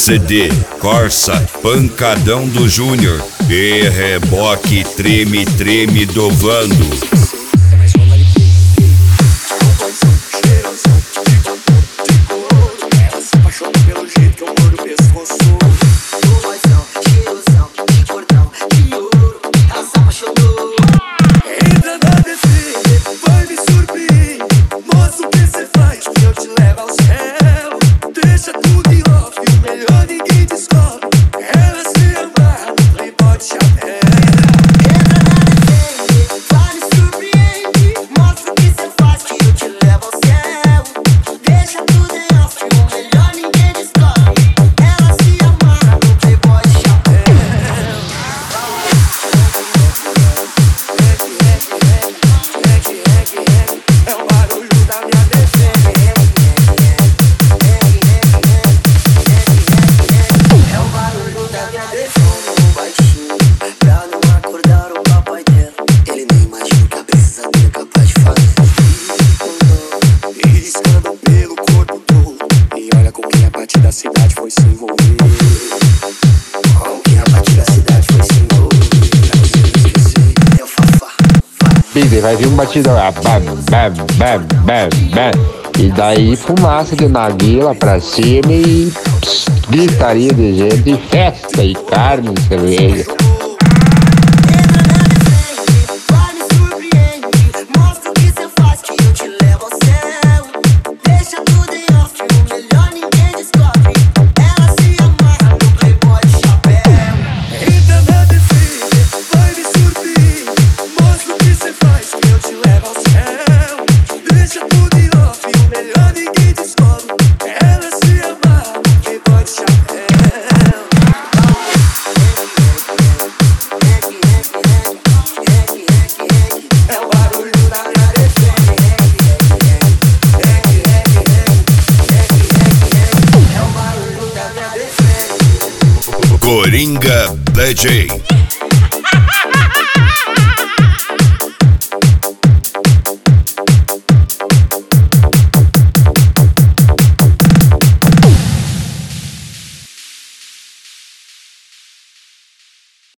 CD, Corsa, pancadão do Júnior e reboque treme, treme do Vando. Vai vir um batidão, bam, bam, bam, bam, bam. E daí fumaça de narguila pra cima e gritaria de gente, e festa, e carne, e cerveja. Coringa DJ.